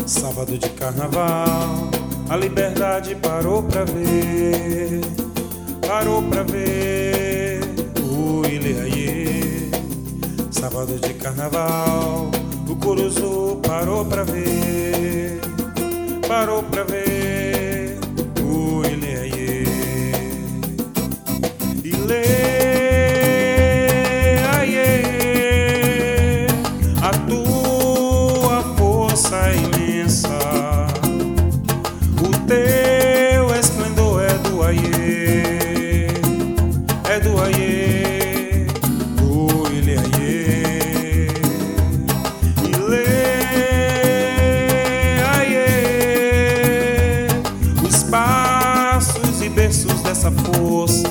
Sábado de carnaval, a liberdade parou pra ver, parou pra ver o Ileaiê. Sábado de carnaval, o Curuzu parou pra ver, parou pra ver o Ileaiê. Ileaiê, a tua força é imensa, o teu esplendor é do Aiê, é do Aiê, do Ileaiê. Ileaiê, os passos e berços dessa força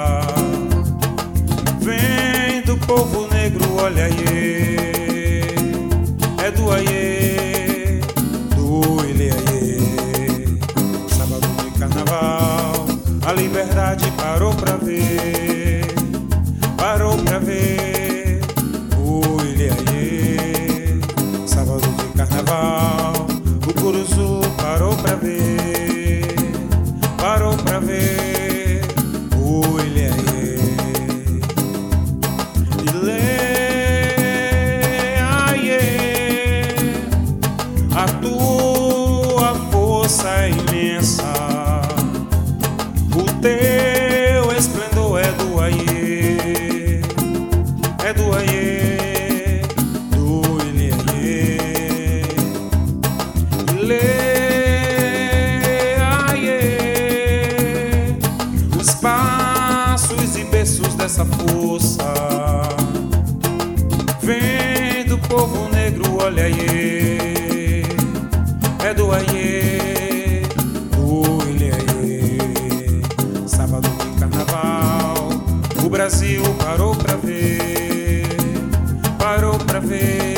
vem do povo negro, olha aí, é do Aiê, do Ileaiê. Sábado de carnaval, a liberdade parou pra ver, parou pra ver o Ileaiê. Sábado de carnaval, o Curuzu parou pra ver, parou pra ver o Ileaiê. Ileaiê, a tua força é imensa, o teu esplendor é do Aiê, é do Aiê, do Ileaiê. Ileaiê, os passos e berços dessa força vem do povo negro, olha aí, é do Aiê, do Ileaiê. Sábado de carnaval, o Brasil parou pra ver, parou pra ver